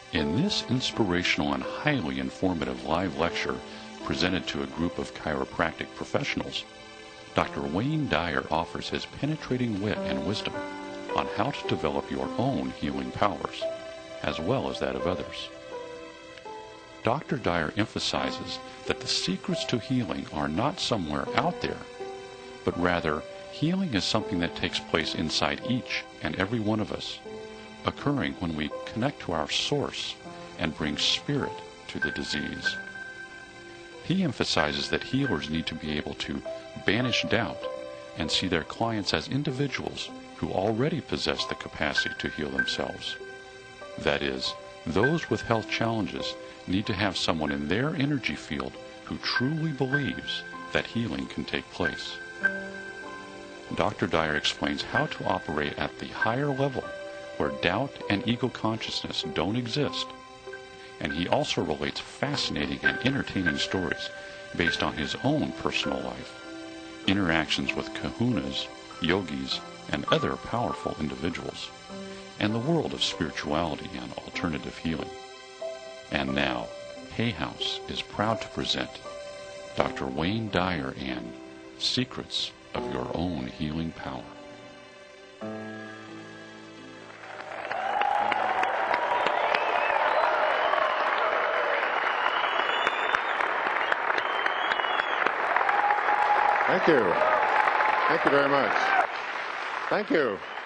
In this inspirational and highly informative live lecture presented to a group of chiropractic professionals, Dr. Wayne Dyer offers his penetrating wit and wisdom on how to develop your own healing powers, as well as that of others. Dr. Dyer emphasizes that the secrets to healing are not somewhere out there, but rather healing is something that takes place inside each and every one of us, occurring when we connect to our source and bring spirit to the disease. He emphasizes that healers need to be able to banish doubt and see their clients as individuals who already possess the capacity to heal themselves. That is, those with health challenges need to have someone in their energy field who truly believes that healing can take place. Dr. Dyer explains how to operate at the higher level where doubt and ego consciousness don't exist, and he also relates fascinating and entertaining stories based on his own personal life, interactions with kahunas, yogis, and other powerful individuals, and the world of spirituality and alternative healing. And now, Hay House is proud to present Dr. Wayne Dyer and Secrets of Your Own Healing Power. Thank you. Thank you very much. Thank you.